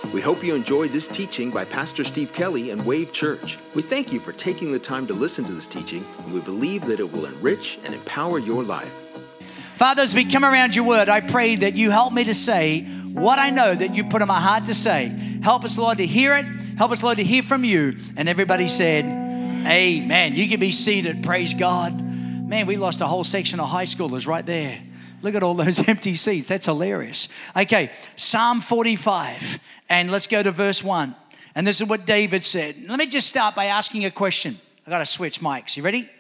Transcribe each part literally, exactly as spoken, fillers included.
We hope you enjoyed this teaching by Pastor Steve Kelly and Wave Church. We thank you for taking the time to listen to this teaching, and we believe that it will enrich and empower your life. Father, as we come around your word, I pray that you help me to say what I know that you put in my heart to say. Help us, Lord, to hear it. Help us, Lord, to hear from you. And everybody said, amen. You can be seated. Praise God. Man, we lost a whole section of high schoolers right there. Look at all those empty seats. That's hilarious. Okay, Psalm forty-five. And let's go to verse one. And this is what David said. Let me just start by asking a question. I got to switch mics. You ready?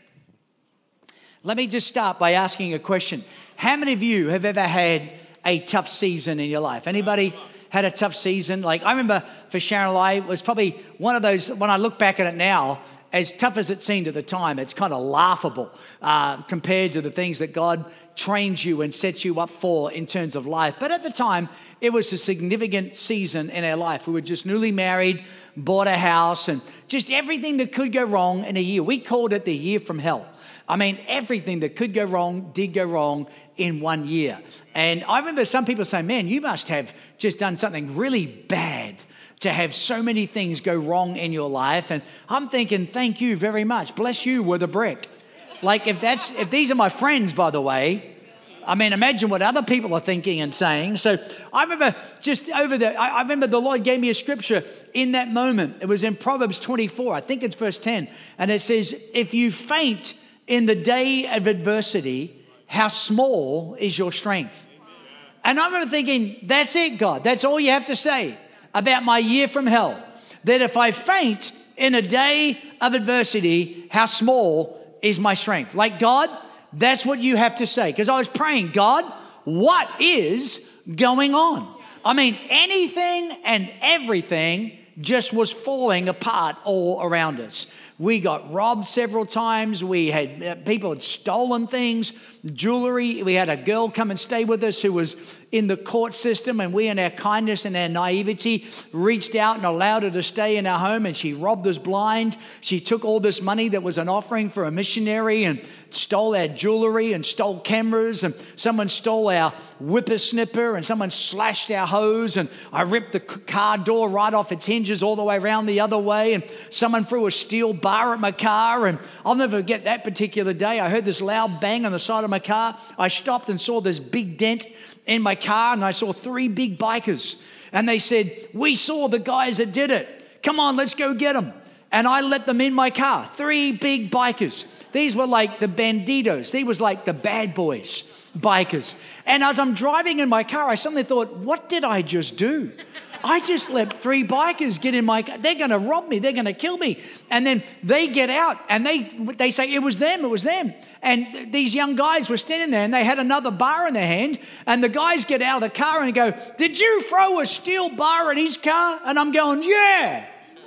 Let me just start by asking a question. How many of you have ever had a tough season in your life? Anybody had a tough season? Like, I remember for Sharon and I, it was probably one of those, when I look back at it now, as tough as it seemed at the time, it's kind of laughable uh, compared to the things that God trains you and sets you up for in terms of life. But at the time, it was a significant season in our life. We were just newly married, bought a house, and just everything that could go wrong in a year. We called it the year from hell. I mean, everything that could go wrong did go wrong in one year. And I remember some people saying, man, you must have just done something really bad to have so many things go wrong in your life. And I'm thinking, thank you very much. Bless you with a brick. Like if that's, if these are my friends, by the way, I mean, imagine what other people are thinking and saying. So I remember just over the, I, I remember the Lord gave me a scripture in that moment. It was in Proverbs twenty-four. I think it's verse ten. And it says, if you faint in the day of adversity, how small is your strength? And I remember thinking, that's it, God. That's all you have to say about my year from hell. That if I faint in a day of adversity, how small is my strength? Like, God, that's what you have to say. Because I was praying, God, what is going on? I mean, anything and everything just was falling apart all around us. We got robbed several times. We had uh, people had stolen things, jewelry. We had a girl come and stay with us who was in the court system, and we, in our kindness and our naivety, reached out and allowed her to stay in our home, and she robbed us blind. She took all this money that was an offering for a missionary and stole our jewelry and stole cameras, and someone stole our whippersnipper, and someone slashed our hose, and I ripped the car door right off its hinges all the way around the other way, and someone threw a steel bar at my car. And I'll never forget that particular day. I heard this loud bang on the side of my car. I stopped and saw this big dent in my car, and I saw three big bikers, and they said, we saw the guys that did it. Come on, let's go get them. And I let them in my car. Three big bikers. These were like the banditos. These was like the bad boys bikers. And as I'm driving in my car, I suddenly thought, what did I just do? I just let three bikers get in my car. They're going to rob me. They're going to kill me. And then they get out and they they say, it was them. It was them. And these young guys were standing there and they had another bar in their hand. And the guys get out of the car and go, did you throw a steel bar at his car? And I'm going, yeah.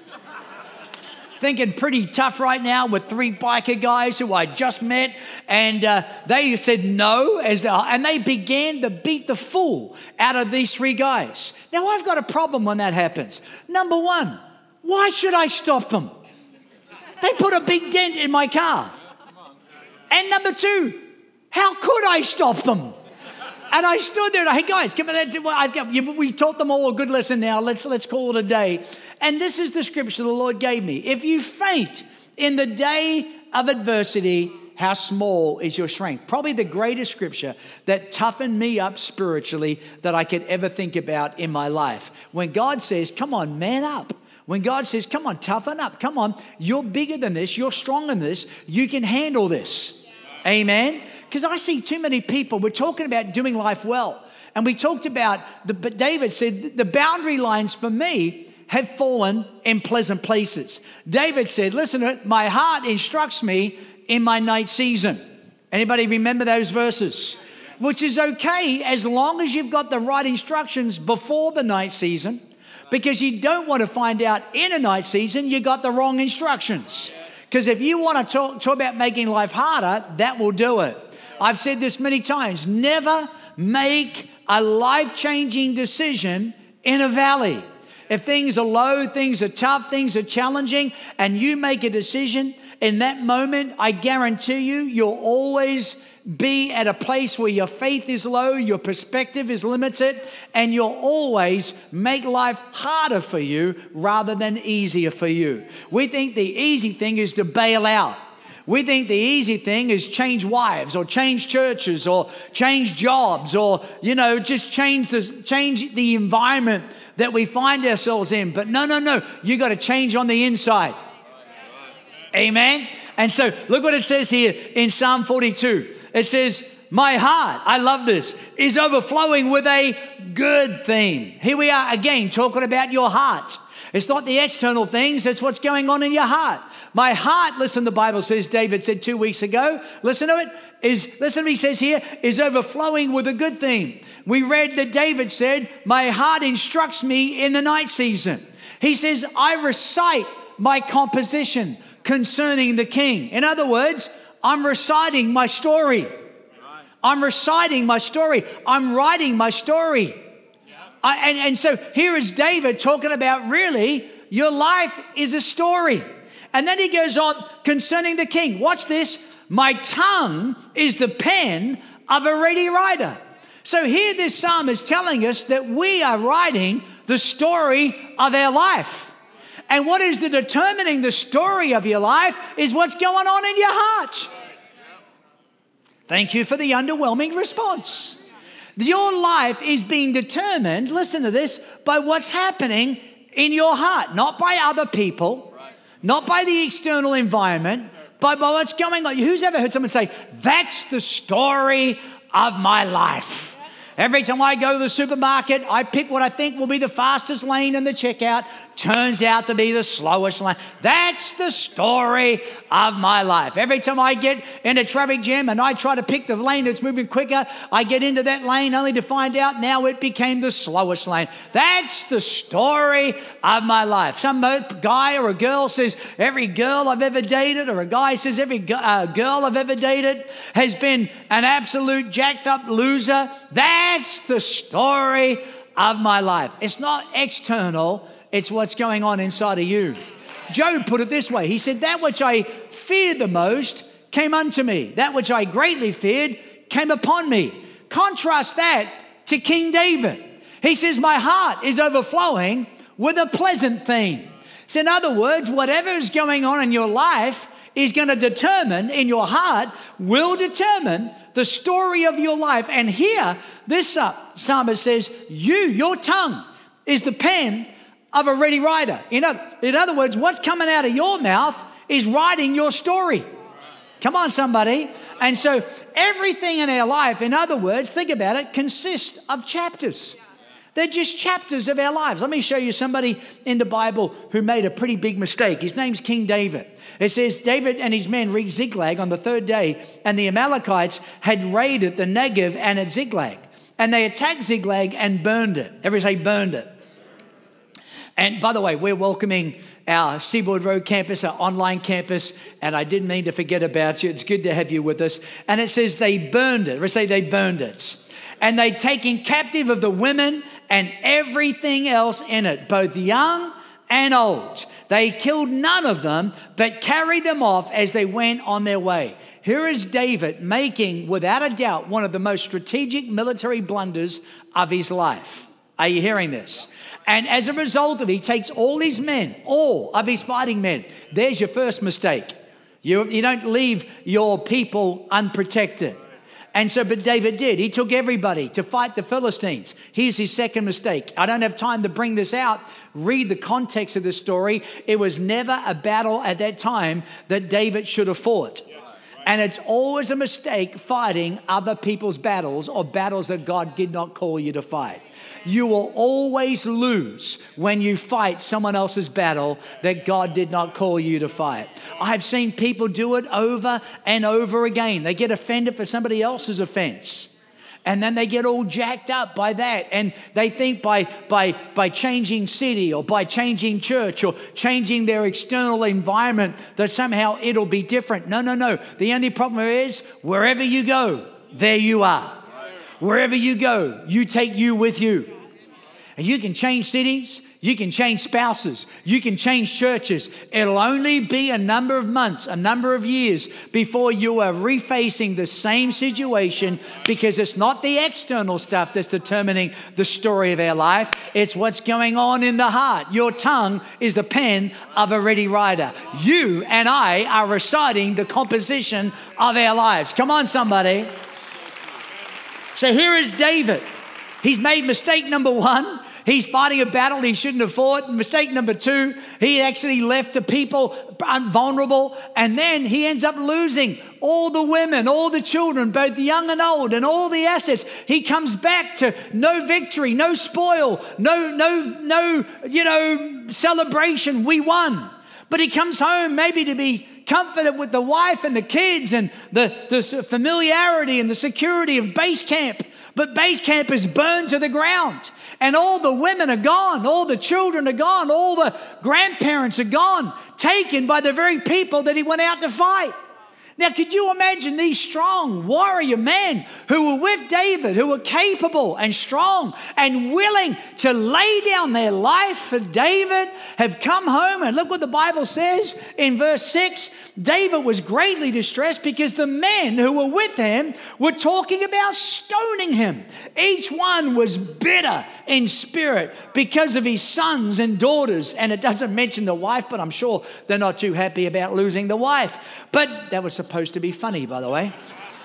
Thinking pretty tough right now with three biker guys who I just met. And uh, they said no, as they, and they began to beat the fool out of these three guys. Now, I've got a problem when that happens. Number one, why should I stop them? They put a big dent in my car. And number two, how could I stop them? And I stood there, hey guys, come on, we taught them all a good lesson now. Let's let's call it a day. And this is the scripture the Lord gave me. If you faint in the day of adversity, how small is your strength? Probably the greatest scripture that toughened me up spiritually that I could ever think about in my life. When God says, come on, man up. When God says, come on, toughen up. Come on, you're bigger than this. You're stronger than this. You can handle this. Amen. Because I see too many people, we're talking about doing life well. And we talked about, the, but David said, the boundary lines for me have fallen in pleasant places. David said, listen, my heart instructs me in my night season. Anybody remember those verses? Which is okay as long as you've got the right instructions before the night season, because you don't want to find out in a night season you got the wrong instructions. Because if you want to talk, talk about making life harder, that will do it. I've said this many times, never make a life-changing decision in a valley. If things are low, things are tough, things are challenging, and you make a decision in that moment, I guarantee you, you'll always be at a place where your faith is low, your perspective is limited, and you'll always make life harder for you rather than easier for you. We think the easy thing is to bail out. We think the easy thing is change wives or change churches or change jobs or, you know, just change the, change the environment that we find ourselves in. But no, no, no. You got to change on the inside. Amen. And so look what it says here in Psalm forty-two. It says, my heart, I love this, is overflowing with a good theme. Here we are again talking about your heart. It's not the external things, it's what's going on in your heart. My heart, listen, the Bible says, David said two weeks ago, listen to it, is, listen to what he says here, is overflowing with a good theme. We read that David said, my heart instructs me in the night season. He says, I recite my composition concerning the king. In other words, I'm reciting my story. I'm reciting my story. I'm writing my story. I, and, and so here is David talking about really your life is a story. And then he goes on concerning the king. Watch this. My tongue is the pen of a ready writer. So here this psalm is telling us that we are writing the story of our life. And what is the determining the story of your life is what's going on in your heart. Thank you for the underwhelming response. Your life is being determined, listen to this, by what's happening in your heart, not by other people, not by the external environment, but by what's going on. Who's ever heard someone say, that's the story of my life? Every time I go to the supermarket, I pick what I think will be the fastest lane in the checkout. Turns out to be the slowest lane. That's the story of my life. Every time I get in a traffic jam and I try to pick the lane that's moving quicker, I get into that lane only to find out now it became the slowest lane. That's the story of my life. Some guy or a girl says, every girl I've ever dated, or a guy says, every uh, girl I've ever dated has been an absolute jacked up loser. That That's the story of my life. It's not external, it's what's going on inside of you. Job put it this way. He said, that which I feared the most came unto me. That which I greatly feared came upon me. Contrast that to King David. He says, my heart is overflowing with a pleasant theme. So in other words, whatever is going on in your life is going to determine, in your heart, will determine the story of your life. And here, this uh, psalmist says, you, your tongue, is the pen of a ready writer. In other, in other words, what's coming out of your mouth is writing your story. Come on, somebody. And so everything in our life, in other words, think about it, consists of chapters. They're just chapters of our lives. Let me show you somebody in the Bible who made a pretty big mistake. His name's King David. It says David and his men reached Ziklag on the third day, and the Amalekites had raided the Negev and at Ziklag. And they attacked Ziklag and burned it. Everybody say burned it. And by the way, we're welcoming our Seaboard Road campus, our online campus, and I didn't mean to forget about you. It's good to have you with us. And it says they burned it. Everybody say they burned it. And they'd taken captive of the women and everything else in it, both young and old. They killed none of them, but carried them off as they went on their way. Here is David making, without a doubt, one of the most strategic military blunders of his life. Are you hearing this? And as a result of it, he takes all his men, all of his fighting men. There's your first mistake. You, you don't leave your people unprotected. And so, but David did. He took everybody to fight the Philistines. Here's his second mistake. I don't have time to bring this out. Read the context of the story. It was never a battle at that time that David should have fought. And it's always a mistake fighting other people's battles or battles that God did not call you to fight. You will always lose when you fight someone else's battle that God did not call you to fight. I've seen people do it over and over again. They get offended for somebody else's offense. And then they get all jacked up by that. And they think by, by, by changing city or by changing church or changing their external environment that somehow it'll be different. No, no, no. The only problem is wherever you go, there you are. Wherever you go, you take you with you. And you can change cities, you can change spouses, you can change churches. It'll only be a number of months, a number of years before you are refacing the same situation, because it's not the external stuff that's determining the story of our life. It's what's going on in the heart. Your tongue is the pen of a ready writer. You and I are reciting the composition of our lives. Come on, somebody. So here is David. He's made mistake number one. He's fighting a battle he shouldn't have fought. Mistake number two, he actually left the people vulnerable. And then he ends up losing all the women, all the children, both young and old, and all the assets. He comes back to no victory, no spoil, no, no, no, you know, celebration. We won. But he comes home maybe to be comforted with the wife and the kids and the, the familiarity and the security of base camp. But base camp is burned to the ground, and all the women are gone, all the children are gone, all the grandparents are gone, taken by the very people that he went out to fight. Now, could you imagine these strong warrior men who were with David, who were capable and strong and willing to lay down their life for David, have come home, and look what the Bible says in verse six. David was greatly distressed because the men who were with him were talking about stoning him. Each one was bitter in spirit because of his sons and daughters. And it doesn't mention the wife, but I'm sure they're not too happy about losing the wife. But that was supposed to be funny, by the way.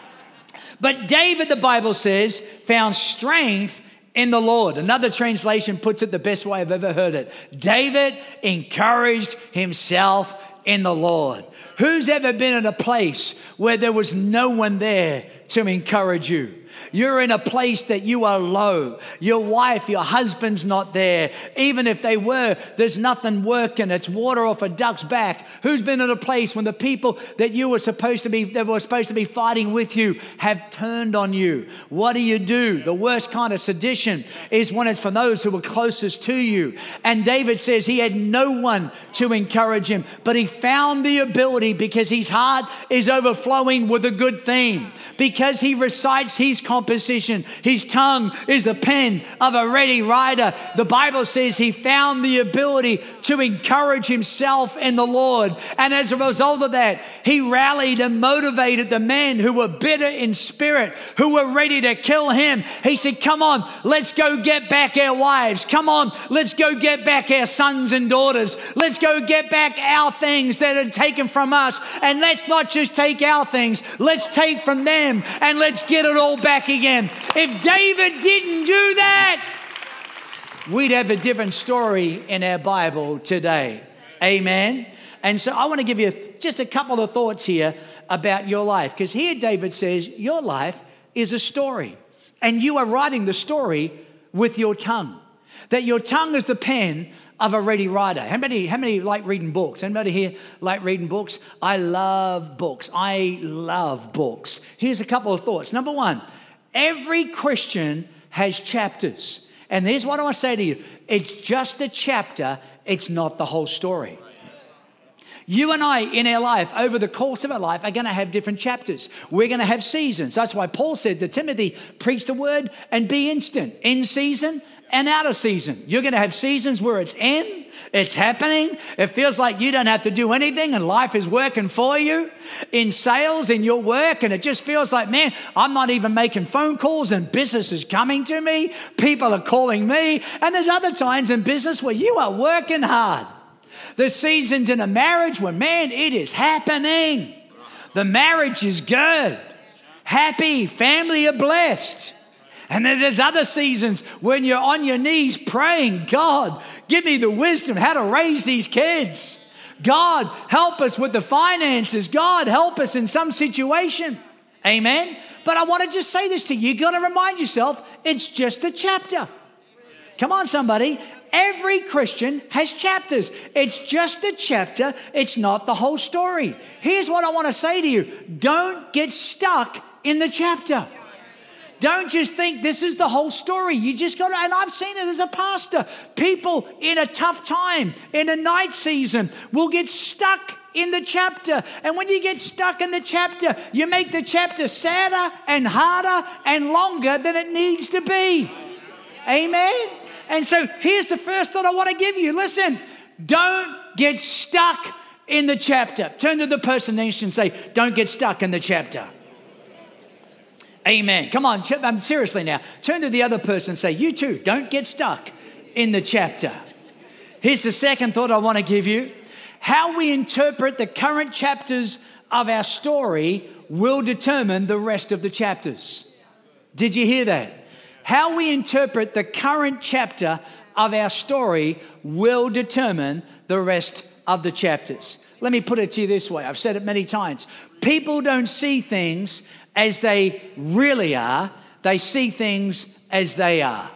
But David, the Bible says, found strength in the Lord. Another translation puts it the best way I've ever heard it. David encouraged himself in the Lord. Who's ever been in a place where there was no one there to encourage you? You're in a place that you are low. Your wife, your husband's not there. Even if they were, there's nothing working. It's water off a duck's back. Who's been in a place when the people that you were supposed to be, that were supposed to be fighting with you, have turned on you? What do you do? The worst kind of sedition is when it's from those who were closest to you. And David says he had no one to encourage him, but he found the ability, because his heart is overflowing with a good theme, because he recites his composition. His tongue is the pen of a ready writer. The Bible says he found the ability to encourage himself in the Lord. And as a result of that, he rallied and motivated the men who were bitter in spirit, who were ready to kill him. He said, come on, let's go get back our wives. Come on, let's go get back our sons and daughters. Let's go get back our things that are taken from us. And let's not just take our things, let's take from them and let's get it all back again. If David didn't do that, we'd have a different story in our Bible today. Amen. And so I want to give you just a couple of thoughts here about your life, because here David says your life is a story, and you are writing the story with your tongue. That your tongue is the pen of a ready writer. How many, how many like reading books? Anybody here like reading books? I love books. I love books. Here's a couple of thoughts. Number one, every Christian has chapters. And here's what I want to say to you. It's just a chapter. It's not the whole story. You and I in our life, over the course of our life, are going to have different chapters. We're going to have seasons. That's why Paul said to Timothy, preach the word and be instant. In season and out of season. You're going to have seasons where it's in, it's happening. It feels like you don't have to do anything and life is working for you. In sales, in your work, and it just feels like, man, I'm not even making phone calls and business is coming to me. People are calling me. And there's other times in business where you are working hard. There's seasons in a marriage where, man, it is happening. The marriage is good. Happy, family are blessed. And then there's other seasons when you're on your knees praying, God, give me the wisdom how to raise these kids. God, help us with the finances. God, help us in some situation. Amen. But I want to just say this to you. You got to remind yourself, it's just a chapter. Come on, somebody. Every Christian has chapters. It's just a chapter. It's not the whole story. Here's what I want to say to you. Don't get stuck in the chapter. Don't just think this is the whole story. You just got to, and I've seen it as a pastor. People in a tough time, in a night season, will get stuck in the chapter. And when you get stuck in the chapter, you make the chapter sadder and harder and longer than it needs to be. Amen? And so here's the first thought I want to give you. Listen, don't get stuck in the chapter. Turn to the person next to you and say, don't get stuck in the chapter. Amen. Come on, um, seriously now. Turn to the other person and say, you too, don't get stuck in the chapter. Here's the second thought I want to give you. How we interpret the current chapters of our story will determine the rest of the chapters. Did you hear that? How we interpret the current chapter of our story will determine the rest of the chapters. Let me put it to you this way. I've said it many times. People don't see things as they really are. They see things as they are.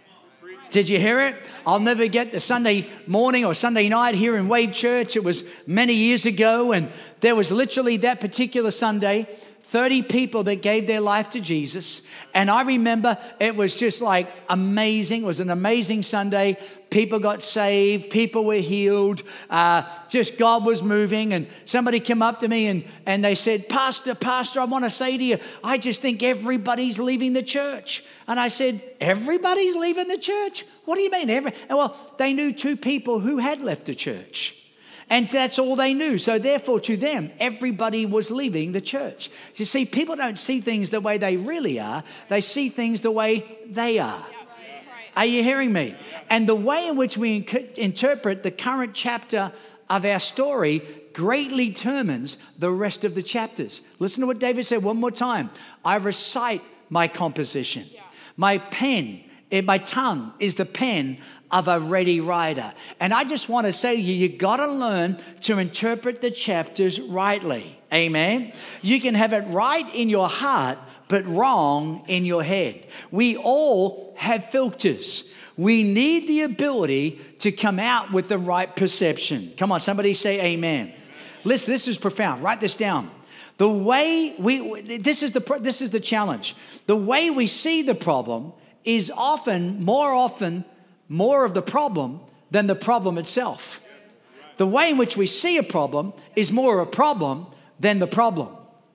Did you hear it? I'll never get the Sunday morning or Sunday night here in Wave Church. It was many years ago, and there was literally that particular Sunday, thirty people that gave their life to Jesus. And I remember it was just like amazing. It was an amazing Sunday. People got saved. People were healed. Uh, just God was moving. And somebody came up to me and, and they said, Pastor, Pastor, I want to say to you, I just think everybody's leaving the church. And I said, everybody's leaving the church? What do you mean? Every? And well, they knew two people who had left the church. And that's all they knew. So therefore, to them, everybody was leaving the church. You see, people don't see things the way they really are. They see things the way they are. Are you hearing me? And the way in which we inc- interpret the current chapter of our story greatly determines the rest of the chapters. Listen to what David said one more time. I recite my composition. My pen, my tongue is the pen of a ready writer. And I just want to say to you, you got to learn to interpret the chapters rightly. Amen. You can have it right in your heart, but wrong in your head. We all have filters. We need the ability to come out with the right perception. Come on, somebody say amen. Listen, this is profound. Write this down. The way we, this is the, this is the challenge. The way we see the problem is often, more often, more of the problem than the problem itself. The way in which we see a problem is more a problem than the problem.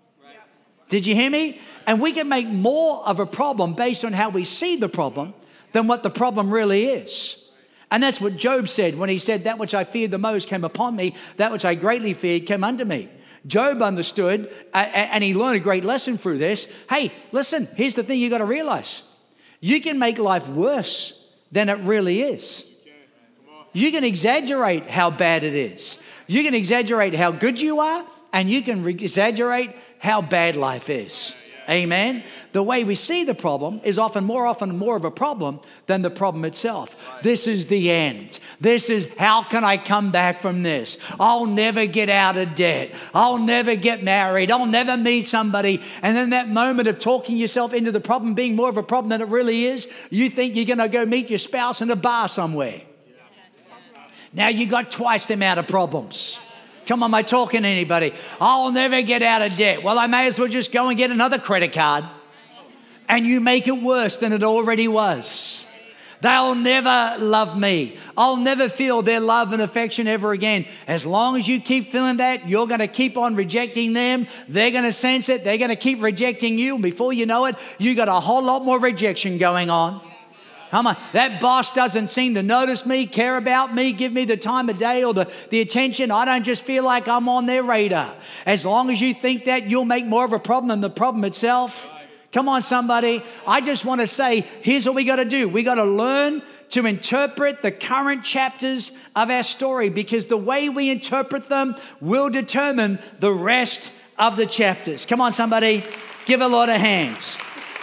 Did you hear me? And we can make more of a problem based on how we see the problem than what the problem really is. And that's what Job said when he said, that which I feared the most came upon me, that which I greatly feared came unto me. Job understood, uh, and he learned a great lesson through this. Hey, listen, here's the thing you got to realize. You can make life worse than it really is. You can exaggerate how bad it is. You can exaggerate how good you are, and you can re- exaggerate how bad life is. Amen. The way we see the problem is often more often more of a problem than the problem itself. This is the end. This is how can I come back from this? I'll never get out of debt. I'll never get married. I'll never meet somebody. And then that moment of talking yourself into the problem being more of a problem than it really is, you think you're going to go meet your spouse in a bar somewhere. Now you got twice the amount of problems. Come on, am I talking to anybody? I'll never get out of debt. Well, I may as well just go and get another credit card. And you make it worse than it already was. They'll never love me. I'll never feel their love and affection ever again. As long as you keep feeling that, you're going to keep on rejecting them. They're going to sense it. They're going to keep rejecting you. Before you know it, you got a whole lot more rejection going on. Come on, that boss doesn't seem to notice me, care about me, give me the time of day or the, the attention. I don't just feel like I'm on their radar. As long as you think that, you'll make more of a problem than the problem itself. Come on, somebody. I just want to say, here's what we got to do. We got to learn to interpret the current chapters of our story, because the way we interpret them will determine the rest of the chapters. Come on, somebody. Give a lot of hands.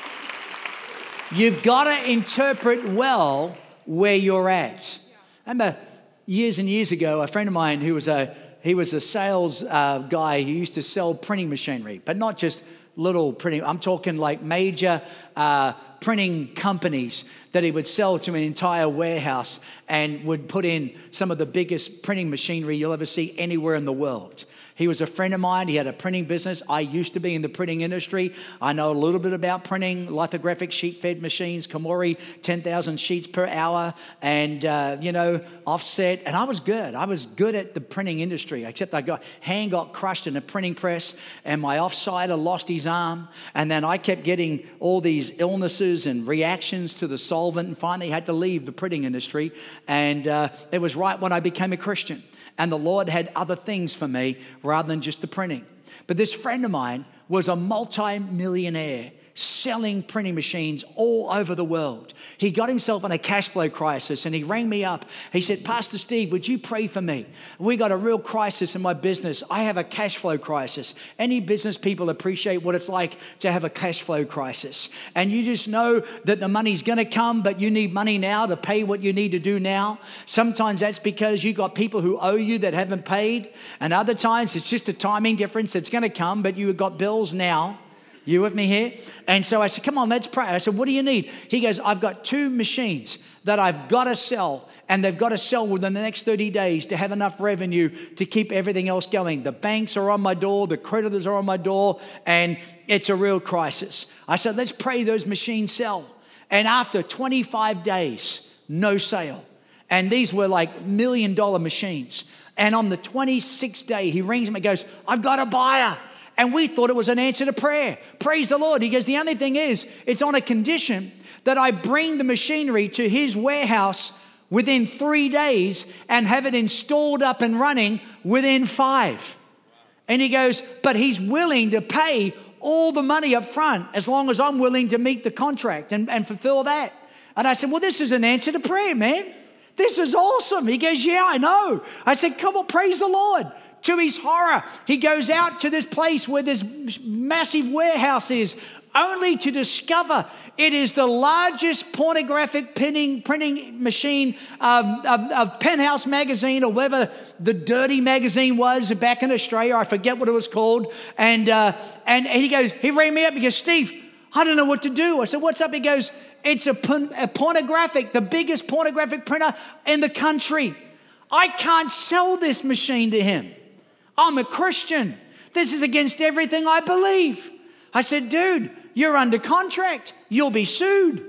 You've got to interpret well where you're at. I remember years and years ago, a friend of mine who was a he was a sales uh, guy who used to sell printing machinery, but not just little printing. I'm talking like major uh, printing companies that he would sell to an entire warehouse and would put in some of the biggest printing machinery you'll ever see anywhere in the world. He was a friend of mine. He had a printing business. I used to be in the printing industry. I know a little bit about printing, lithographic sheet-fed machines, Komori, ten thousand sheets per hour, and, uh, you know, offset. And I was good. I was good at the printing industry, except I got hand got crushed in a printing press, and my offsider lost his arm. And then I kept getting all these illnesses and reactions to the salt insolvent and finally had to leave the printing industry. And uh, it was right when I became a Christian. And the Lord had other things for me rather than just the printing. But this friend of mine was a multi-millionaire selling printing machines all over the world. He got himself in a cash flow crisis and he rang me up. He said, Pastor Steve, would you pray for me? We got a real crisis in my business. I have a cash flow crisis. Any business people appreciate what it's like to have a cash flow crisis. And you just know that the money's going to come, but you need money now to pay what you need to do now. Sometimes that's because you got people who owe you that haven't paid. And other times it's just a timing difference. It's going to come, but you've got bills now. You with me here? And so I said, come on, let's pray. I said, what do you need? He goes, I've got two machines that I've got to sell, and they've got to sell within the next thirty days to have enough revenue to keep everything else going. The banks are on my door, the creditors are on my door, and it's a real crisis. I said, let's pray those machines sell. And after twenty-five days, no sale. And these were like million dollar machines. And on the twenty-sixth day, he rings me and goes, I've got a buyer. And we thought it was an answer to prayer. Praise the Lord. He goes, the only thing is, it's on a condition that I bring the machinery to his warehouse within three days and have it installed up and running within five. And he goes, but he's willing to pay all the money up front as long as I'm willing to meet the contract and, and fulfill that. And I said, well, this is an answer to prayer, man. This is awesome. He goes, yeah, I know. I said, come on, praise the Lord. To his horror, he goes out to this place where this massive warehouse is, only to discover it is the largest pornographic printing, printing machine um, of, of Penthouse magazine, or whatever the dirty magazine was back in Australia. I forget what it was called. And, uh, and, and he goes, he rang me up. He goes, Steve, I don't know what to do. I said, what's up? He goes, it's a, a pornographic, the biggest pornographic printer in the country. I can't sell this machine to him. I'm a Christian. This is against everything I believe. I said, dude, you're under contract. You'll be sued.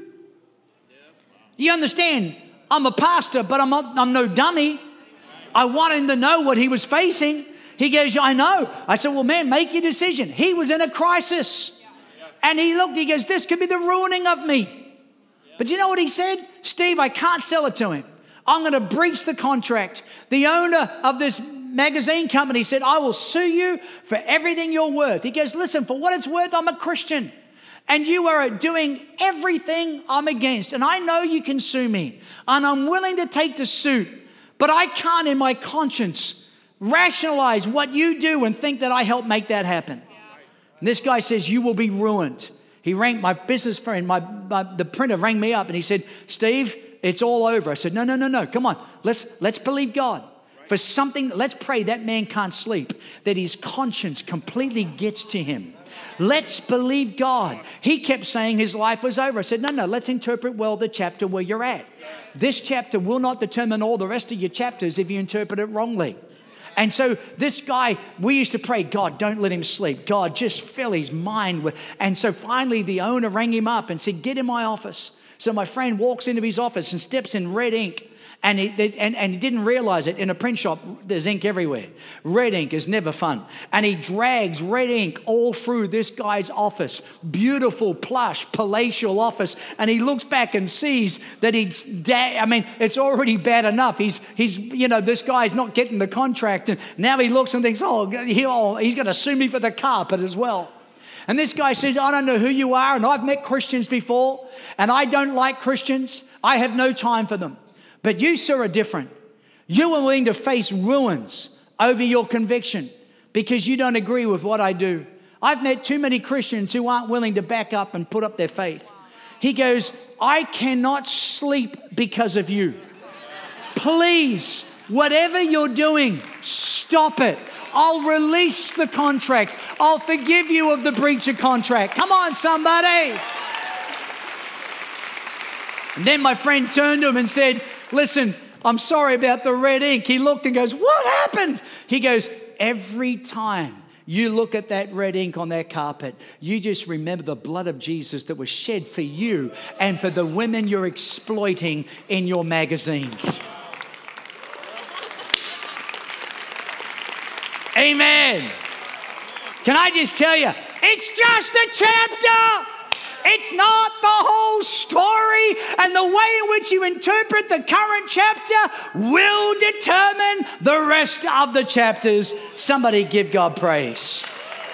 You understand? I'm a pastor, but I'm, not, I'm no dummy. I want him to know what he was facing. He goes, I know. I said, well, man, make your decision. He was in a crisis. And he looked, he goes, this could be the ruining of me. But you know what he said? Steve, I can't sell it to him. I'm going to breach the contract. The owner of this magazine company said, I will sue you for everything you're worth. He goes, listen, for what it's worth, I'm a Christian. And you are doing everything I'm against. And I know you can sue me. And I'm willing to take the suit. But I can't in my conscience rationalize what you do and think that I helped make that happen. And this guy says, you will be ruined. He rang my business friend, my, my the printer rang me up and he said, Steve, it's all over. I said, no, no, no, no. Come on. Let's, let's believe God. For something, let's pray that man can't sleep, that his conscience completely gets to him. Let's believe God. He kept saying his life was over. I said, no, no, let's interpret well the chapter where you're at. This chapter will not determine all the rest of your chapters if you interpret it wrongly. And so this guy, we used to pray, God, don't let him sleep. God, just fill his mind with. And so finally the owner rang him up and said, get in my office. So my friend walks into his office and steps in red ink. And he, and, and he didn't realize it. In a print shop, there's ink everywhere. Red ink is never fun. And he drags red ink all through this guy's office. Beautiful, plush, palatial office. And he looks back and sees that he's, da- I mean, it's already bad enough. He's, he's, you know, this guy's not getting the contract. And now he looks and thinks, oh, he'll, he's going to sue me for the carpet as well. And this guy says, I don't know who you are. And I've met Christians before. And I don't like Christians. I have no time for them. But you, sir, are different. You are willing to face ruins over your conviction because you don't agree with what I do. I've met too many Christians who aren't willing to back up and put up their faith. He goes, I cannot sleep because of you. Please, whatever you're doing, stop it. I'll release the contract. I'll forgive you of the breach of contract. Come on, somebody. And then my friend turned to him and said, listen, I'm sorry about the red ink. He looked and goes, what happened? He goes, every time you look at that red ink on that carpet, you just remember the blood of Jesus that was shed for you and for the women you're exploiting in your magazines. Amen. Can I just tell you, it's just a chapter. It's not the whole story, and the way in which you interpret the current chapter will determine the rest of the chapters. Somebody give God praise.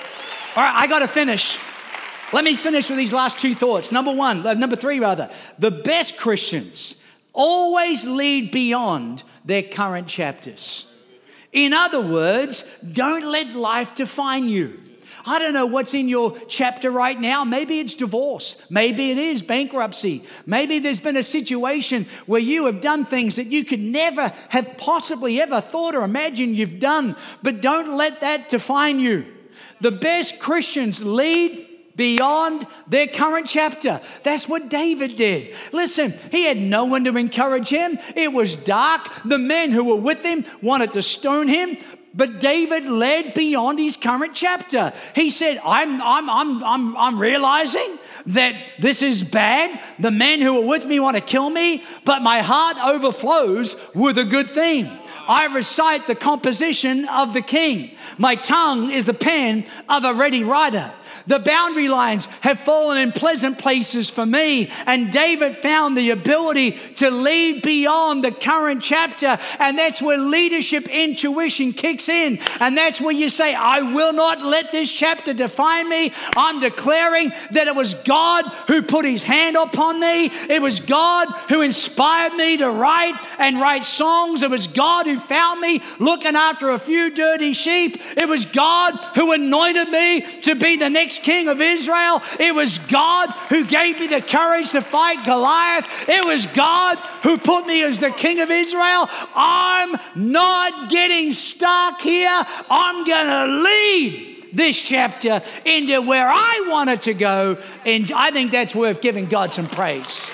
All right, I got to finish. Let me finish with these last two thoughts. Number one, number three rather, the best Christians always lead beyond their current chapters. In other words, don't let life define you. I don't know what's in your chapter right now. Maybe it's divorce. Maybe it is bankruptcy. Maybe there's been a situation where you have done things that you could never have possibly ever thought or imagined you've done. But don't let that define you. The best Christians lead beyond their current chapter. That's what David did. Listen, he had no one to encourage him. It was dark. The men who were with him wanted to stone him. But David led beyond his current chapter. He said, I'm, I'm, I'm, I'm, I'm realizing that this is bad. The men who are with me want to kill me, but my heart overflows with a good thing. I recite the composition of the king. My tongue is the pen of a ready writer. The boundary lines have fallen in pleasant places for me. And David found the ability to lead beyond the current chapter. And that's where leadership intuition kicks in. And that's where you say, I will not let this chapter define me. I'm declaring that it was God who put his hand upon me. It was God who inspired me to write and write songs. It was God who found me looking after a few dirty sheep. It was God who anointed me to be the next king of Israel. It was God who gave me the courage to fight Goliath. It was God who put me as the king of Israel. I'm not getting stuck here. I'm going to lead this chapter into where I want it to go. And I think that's worth giving God some praise.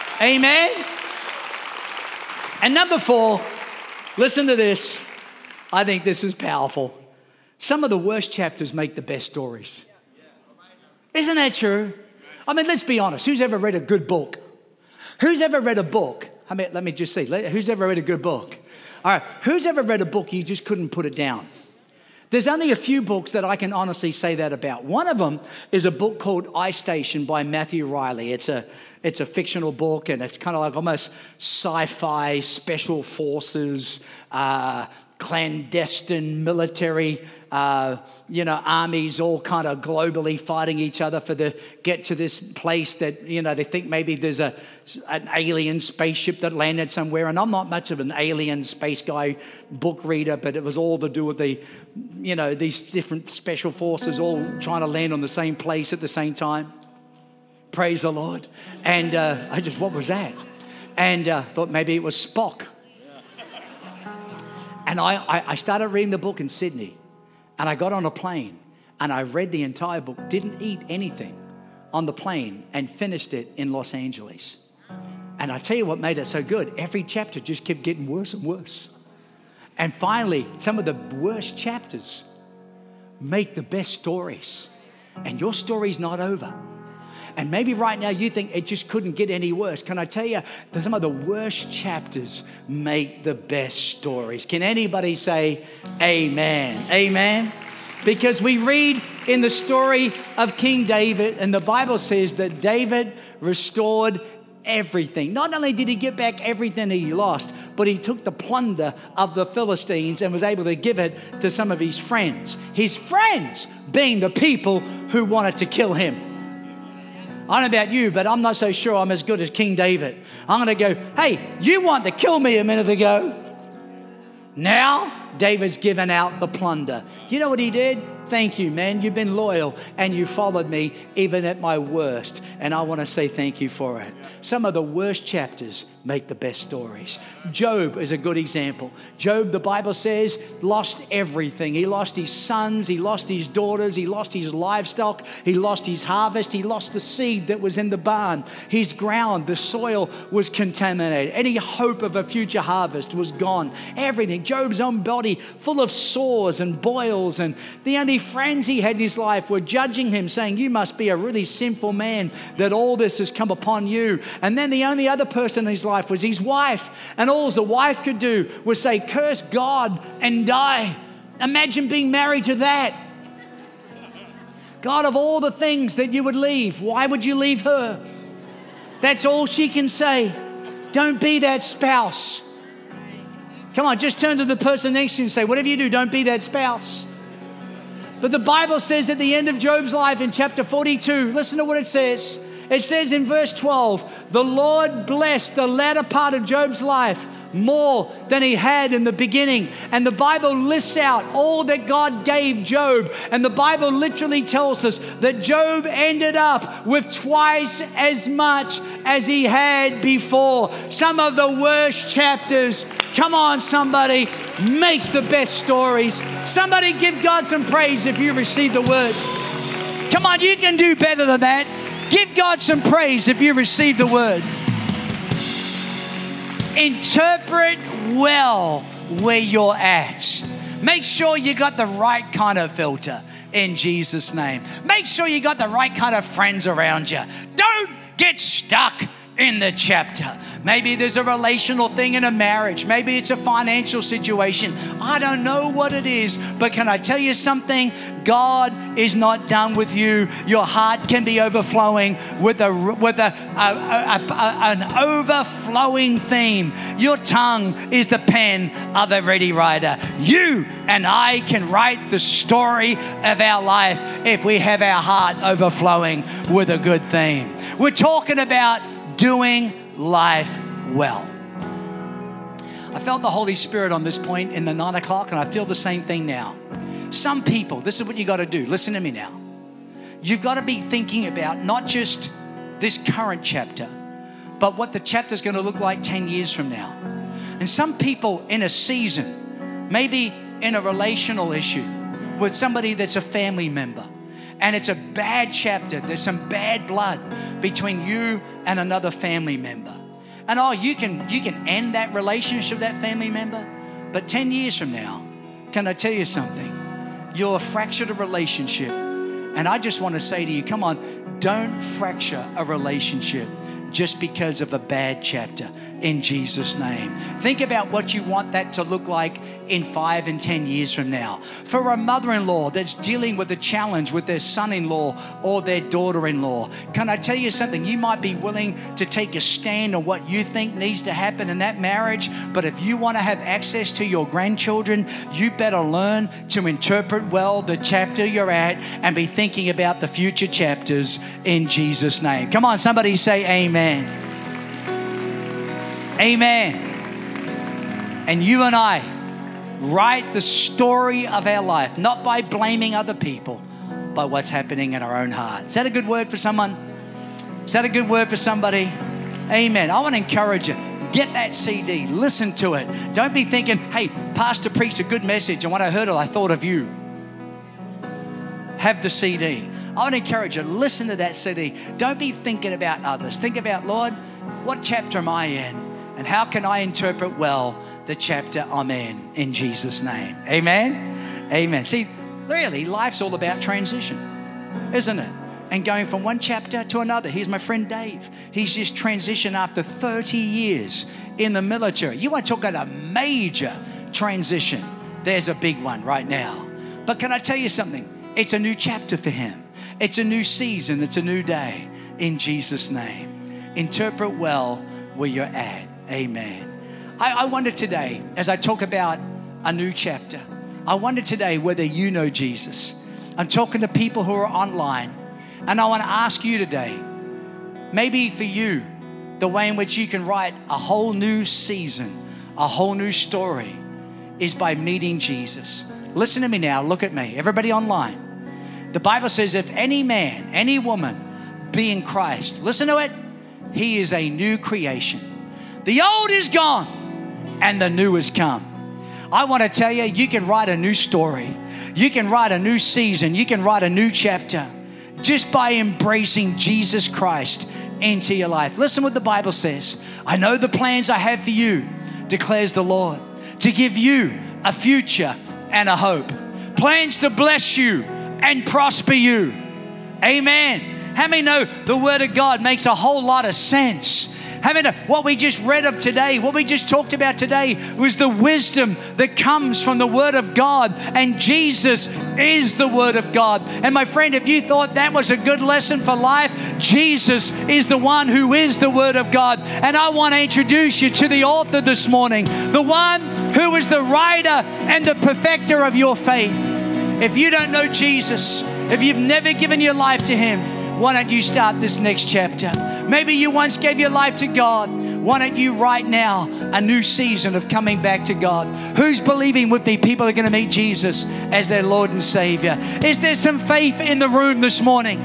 Amen. And number four, listen to this. I think this is powerful. Some of the worst chapters make the best stories. Isn't that true? I mean, let's be honest. Who's ever read a good book? Who's ever read a book? I mean, let me just see. Who's ever read a good book? All right. Who's ever read a book you just couldn't put it down? There's only a few books that I can honestly say that about. One of them is a book called I Station by Matthew Riley. It's a It's a fictional book, and it's kind of like almost sci-fi, special forces, uh, clandestine military, uh, you know, armies all kind of globally fighting each other for the get to this place that, you know, they think maybe there's a an alien spaceship that landed somewhere. And I'm not much of an alien space guy book reader, but it was all to do with the, you know, these different special forces all trying to land on the same place at the same time. Praise the Lord. And uh, I just, what was that? And uh, thought maybe it was Spock. And I, I, I started reading the book in Sydney. And I got on a plane. And I read the entire book. Didn't eat anything on the plane. And finished it in Los Angeles. And I tell you what made it so good. Every chapter just kept getting worse and worse. And finally, some of the worst chapters make the best stories. And your story's not over. And maybe right now you think it just couldn't get any worse. Can I tell you that some of the worst chapters make the best stories? Can anybody say amen? Amen? Because we read in the story of King David, and the Bible says that David restored everything. Not only did he get back everything he lost, but he took the plunder of the Philistines and was able to give it to some of his friends. His friends being the people who wanted to kill him. I don't know about you, but I'm not so sure I'm as good as King David. I'm going to go, hey, you wanted to kill me a minute ago. Now, David's given out the plunder. You know what he did? Thank you, man. You've been loyal and you followed me even at my worst. And I want to say thank you for it. Some of the worst chapters make the best stories. Job is a good example. Job, the Bible says, lost everything. He lost his sons. He lost his daughters. He lost his livestock. He lost his harvest. He lost the seed that was in the barn. His ground, the soil was contaminated. Any hope of a future harvest was gone. Everything. Job's own body full of sores and boils. And the only friends he had in his life were judging him, saying, you must be a really sinful man that all this has come upon you. And then the only other person in his life was his wife. And all the wife could do was say, curse God and die. Imagine being married to that. God, of all the things that you would leave, why would you leave her? That's all she can say. Don't be that spouse. Come on, just turn to the person next to you and say, whatever you do, don't be that spouse. But the Bible says at the end of Job's life in chapter forty-two, listen to what it says. It says in verse twelve, the Lord blessed the latter part of Job's life more than he had in the beginning. And the Bible lists out all that God gave Job. And the Bible literally tells us that Job ended up with twice as much as he had before. Some of the worst chapters, come on somebody, makes the best stories. Somebody give God some praise if you received the word. Come on, you can do better than that. Give God some praise if you received the word. Interpret well where you're at. Make sure you got the right kind of filter in Jesus' name. Make sure you got the right kind of friends around you. Don't get stuck in the chapter. Maybe there's a relational thing in a marriage. Maybe it's a financial situation. I don't know what it is, but can I tell you something? God is not done with you. Your heart can be overflowing with a with a, a, a, a an overflowing theme. Your tongue is the pen of a ready writer. You and I can write the story of our life if we have our heart overflowing with a good theme. We're talking about doing life well. I felt the Holy Spirit on this point in the nine o'clock, and I feel the same thing now. Some people, this is what you got to do. Listen to me now. You've got to be thinking about not just this current chapter, but what the chapter is going to look like ten years from now. And some people in a season, maybe in a relational issue with somebody that's a family member, and it's a bad chapter. There's some bad blood between you and another family member. And oh, you can you can end that relationship with that family member. But ten years from now, can I tell you something? You'll have fractured a relationship. And I just want to say to you, come on, don't fracture a relationship just because of a bad chapter in Jesus' name. Think about what you want that to look like in five and ten years from now. For a mother-in-law that's dealing with a challenge with their son-in-law or their daughter-in-law, can I tell you something? You might be willing to take a stand on what you think needs to happen in that marriage, but if you want to have access to your grandchildren, you better learn to interpret well the chapter you're at and be thinking about the future chapters in Jesus' name. Come on, somebody say amen. Amen. And you and I write the story of our life, not by blaming other people, by what's happening in our own heart. Is that a good word for someone? Is that a good word for somebody? Amen. I want to encourage you. Get that C D. Listen to it. Don't be thinking, hey, pastor preached a good message, and when I heard it, I thought of you. Have the C D. I want to encourage you, listen to that C D. Don't be thinking about others. Think about, Lord, what chapter am I in? And how can I interpret well the chapter I'm in, in Jesus' name? Amen? Amen. See, really, life's all about transition, isn't it? And going from one chapter to another. Here's my friend Dave. He's just transitioned after thirty years in the military. You want to talk about a major transition. There's a big one right now. But can I tell you something? It's a new chapter for him. It's a new season. It's a new day in Jesus' name. Interpret well where you're at. Amen. I, I wonder today, as I talk about a new chapter, I wonder today whether you know Jesus. I'm talking to people who are online, and I want to ask you today, maybe for you, the way in which you can write a whole new season, a whole new story, is by meeting Jesus. Listen to me now. Look at me. Everybody online. The Bible says if any man, any woman be in Christ, listen to it, he is a new creation. The old is gone and the new has come. I want to tell you, you can write a new story. You can write a new season. You can write a new chapter just by embracing Jesus Christ into your life. Listen what the Bible says. I know the plans I have for you, declares the Lord, to give you a future and a hope. Plans to bless you and prosper you. Amen. How many know the Word of God makes a whole lot of sense? Having a, what we just read of today, what we just talked about today was the wisdom that comes from the Word of God. And Jesus is the Word of God. And my friend, if you thought that was a good lesson for life, Jesus is the one who is the Word of God. And I want to introduce you to the author this morning, the one who is the writer and the perfecter of your faith. If you don't know Jesus, if you've never given your life to Him, why don't you start this next chapter? Maybe you once gave your life to God. Why don't you right now a new season of coming back to God? Who's believing with me people are going to meet Jesus as their Lord and Savior? Is there some faith in the room this morning?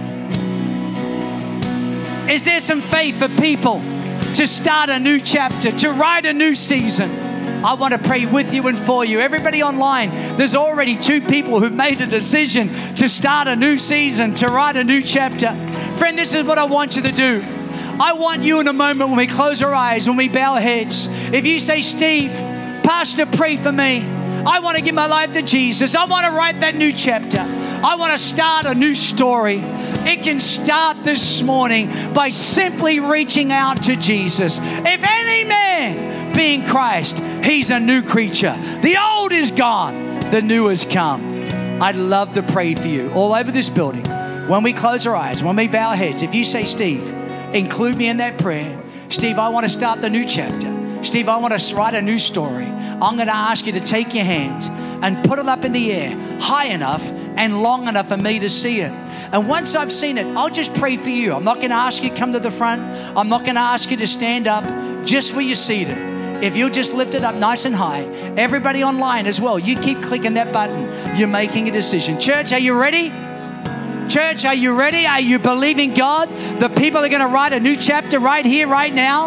Is there some faith for people to start a new chapter, to write a new season? I want to pray with you and for you. Everybody online, there's already two people who've made a decision to start a new season, to write a new chapter. Friend, this is what I want you to do. I want you in a moment when we close our eyes, when we bow our heads. If you say, Steve, Pastor, pray for me. I want to give my life to Jesus. I want to write that new chapter. I want to start a new story. It can start this morning by simply reaching out to Jesus. If any man be in Christ, he's a new creature. The old is gone. The new has come. I'd love to pray for you all over this building. When we close our eyes, when we bow our heads, if you say, Steve, include me in that prayer. Steve, I want to start the new chapter. Steve, I want to write a new story. I'm going to ask you to take your hand and put it up in the air high enough and long enough for me to see it. And once I've seen it, I'll just pray for you. I'm not going to ask you to come to the front. I'm not going to ask you to stand up, just where you're seated. If you'll just lift it up nice and high. Everybody online as well, you keep clicking that button. You're making a decision. Church, are you ready? Church, are you ready? Are you believing God? The people are going to write a new chapter right here, right now.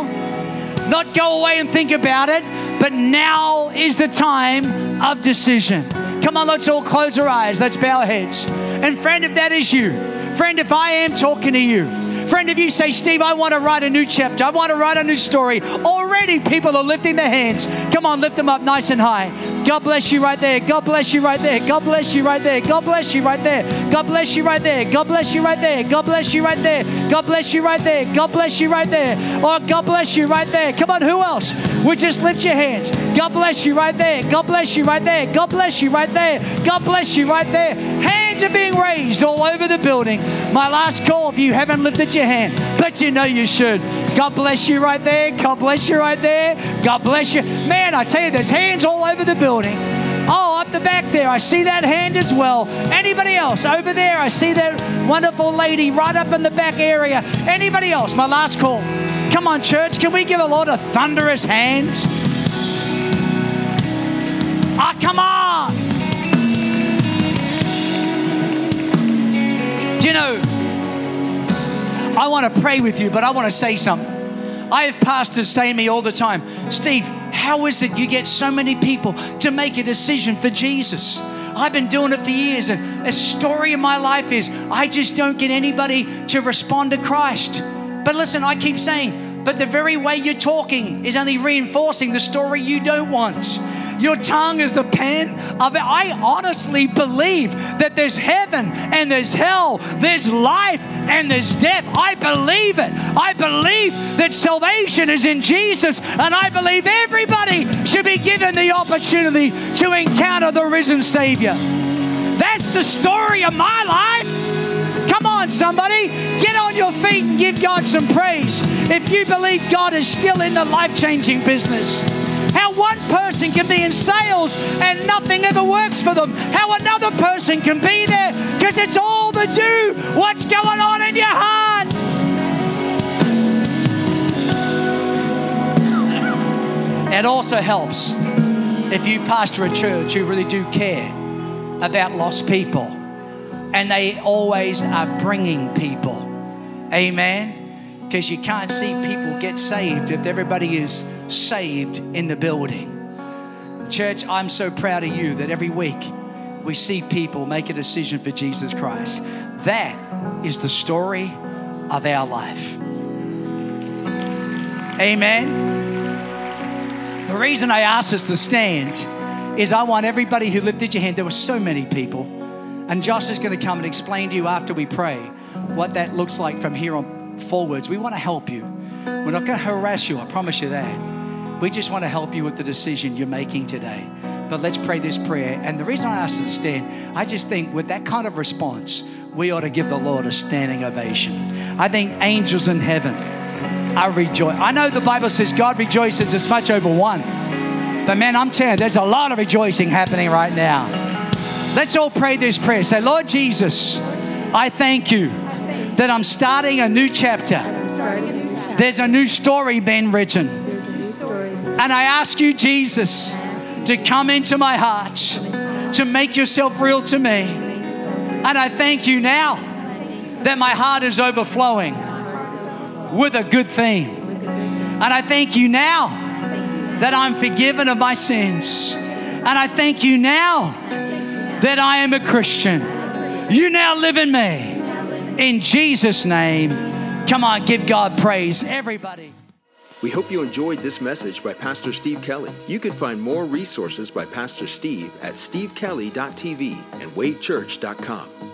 Not go away and think about it, but now is the time of decision. Come on, let's all close our eyes. Let's bow our heads. And friend, if that is you, friend, if I am talking to you, friend, if you say, Steve, I want to write a new chapter. I want to write a new story. Already people are lifting their hands. Come on, lift them up nice and high. God bless you right there. God bless you right there. God bless you right there. God bless you right there. God bless you right there. God bless you right there. God bless you right there. God bless you right there. God bless you right there. Oh, God bless you right there. Come on, who else? Would just lift your hands. God bless you right there. God bless you right there. God bless you right there. God bless you right there. Hands are being raised all over the building. My last call if you haven't lifted your hand, but you know you should. God bless you right there. God bless you right there. God bless you. Man, I tell you, there's hands all over the building. Oh, up the back there, I see that hand as well. Anybody else? Over there, I see that wonderful lady right up in the back area. Anybody else? My last call. Come on, church. Can we give a lot of thunderous hands? Ah, oh, come on. Do you know, I want to pray with you, but I want to say something. I have pastors say to me all the time, Steve, how is it you get so many people to make a decision for Jesus? I've been doing it for years, and a story in my life is I just don't get anybody to respond to Christ. But listen, I keep saying, but the very way you're talking is only reinforcing the story you don't want. Your tongue is the pen of it. I honestly believe that there's heaven and there's hell, there's life and there's death. I believe it. I believe that salvation is in Jesus, and I believe everybody should be given the opportunity to encounter the risen Savior. That's the story of my life. Come on, somebody. Get on your feet and give God some praise. If you believe God is still in the life-changing business. How one person can be in sales and nothing ever works for them. How another person can be there because it's all to do what's going on in your heart. It also helps if you pastor a church who really do care about lost people, and they always are bringing people. Amen. Because you can't see people get saved if everybody is saved in the building. Church, I'm so proud of you that every week we see people make a decision for Jesus Christ. That is the story of our life. Amen. The reason I asked us to stand is I want everybody who lifted your hand. There were so many people. And Josh is going to come and explain to you after we pray what that looks like from here on forwards. We want to help you. We're not going to harass you, I promise you that. We just want to help you with the decision you're making today. But let's pray this prayer. And the reason I asked you to stand, I just think with that kind of response, we ought to give the Lord a standing ovation. I think angels in heaven are rejoicing. I know the Bible says God rejoices as much over one. But man, I'm telling you, there's a lot of rejoicing happening right now. Let's all pray this prayer. Say, Lord Jesus, I thank you that I'm starting a new chapter. There's a new story being written. And I ask you, Jesus, to come into my heart, to make yourself real to me. And I thank you now that my heart is overflowing with a good theme. And I thank you now that I'm forgiven of my sins. And I thank you now that I am a Christian. You now live in me. In Jesus' name, come on, give God praise, everybody. We hope you enjoyed this message by Pastor Steve Kelly. You can find more resources by Pastor Steve at steve kelly dot t v and wave church dot com.